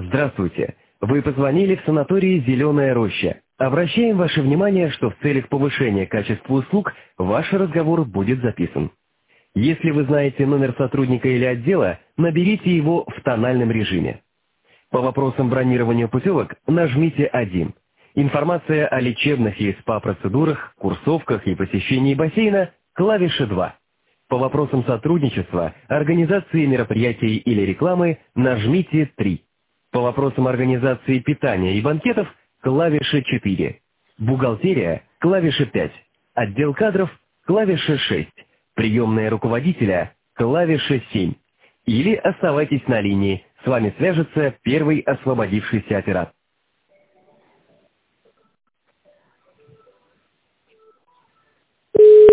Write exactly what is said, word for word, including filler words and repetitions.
Здравствуйте. Вы позвонили в санаторий «Зеленая роща». Обращаем ваше внимание, что в целях повышения качества услуг ваш разговор будет записан. Если вы знаете номер сотрудника или отдела, наберите его в тональном режиме. По вопросам бронирования путевок нажмите один. Информация о лечебных и СПА-процедурах, курсовках и посещении бассейна – клавиша два. По вопросам сотрудничества, организации мероприятий или рекламы нажмите три. По вопросам организации питания и банкетов – клавиша четыре. Бухгалтерия – клавиша пять. Отдел кадров – клавиша шесть. Приемная руководителя – клавиша семь. Или оставайтесь на линии, с вами свяжется первый освободившийся оператор.